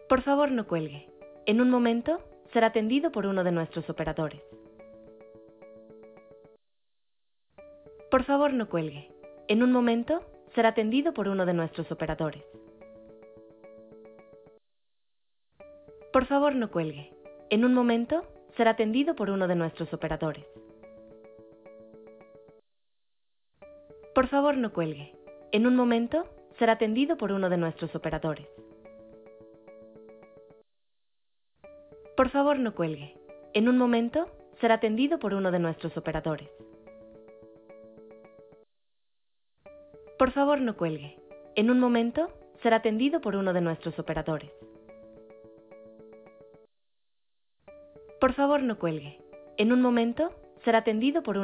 Por favor, no cuelgue. En un momento, será atendido por uno de nuestros operadores. Por favor, no cuelgue. En un momento, será atendido por uno de nuestros operadores. Por favor, no cuelgue. En un momento, será atendido por uno de nuestros operadores. Por favor, no cuelgue. En un momento, será atendido por uno de nuestros operadores. Por favor, no cuelgue. En un momento, será atendido por uno de nuestros operadores. Por favor, no cuelgue. En un momento, será atendido por uno de nuestros operadores. Por favor, no cuelgue. En un momento, será atendido por uno